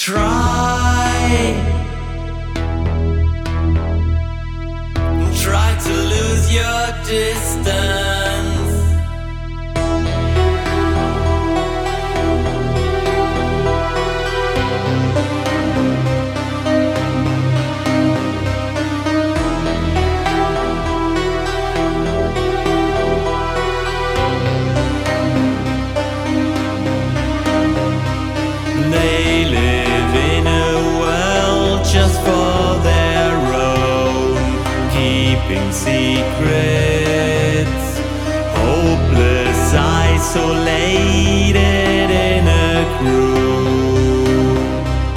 Try to lose your distance. They live in a world just for their own, keeping secrets, hopeless, isolated in a group.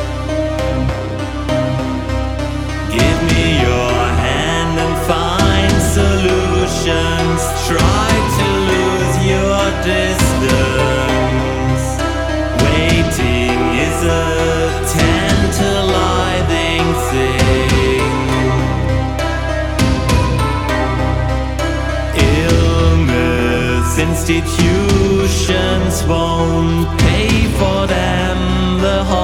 Give me your hand and find solutions. Try to lose your distance. Waiting is a tantalizing thing. Institutions won't pay for them. The